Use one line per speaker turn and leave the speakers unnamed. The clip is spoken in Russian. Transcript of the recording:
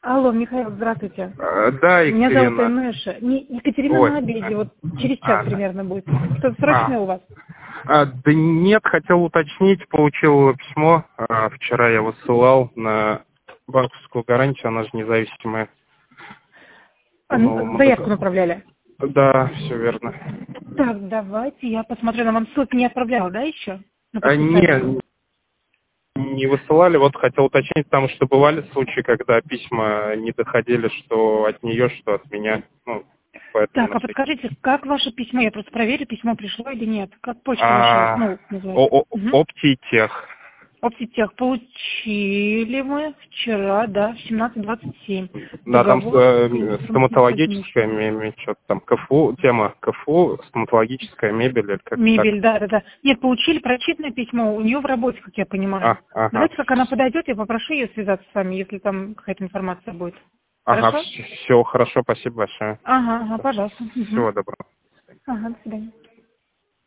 Алло, Михаил, здравствуйте.
Да,
Меня зовут
Екатерина.
Инесса. Екатерина
Ой.
на обеде, вот через час примерно будет. Что-то срочное у вас?
Да нет, хотел уточнить, получил письмо. Вчера я высылал на банковскую гарантию, она же независимая.
Заявку направляли?
Да, все верно.
Так, давайте я посмотрю. На вам ссылки не отправляла, да, еще? На подписание?
Не высылали. Вот хотел уточнить, потому что бывали случаи, когда письма не доходили, что от нее, что от меня. Ну, поэтому
Так, а подскажите, как ваше письмо? Я просто проверю, письмо пришло или нет. Как почта ваша, называется?
Оптитех.
Оптитех получили мы вчера, да, в 17:27.
Да, там
Договор.
стоматологическая, что-то там, КФУ, тема КФУ, стоматологическая мебель, или как-то
Мебель,
так.
да. Нет, получили прочитанное письмо, у нее в работе, как я понимаю.
Ага.
Давайте, как она подойдет, я попрошу ее связаться с вами, если там какая-то информация будет.
Ага,
Хорошо?
все хорошо, спасибо большое.
Ага, пожалуйста.
Всего доброго.
Ага, до свидания.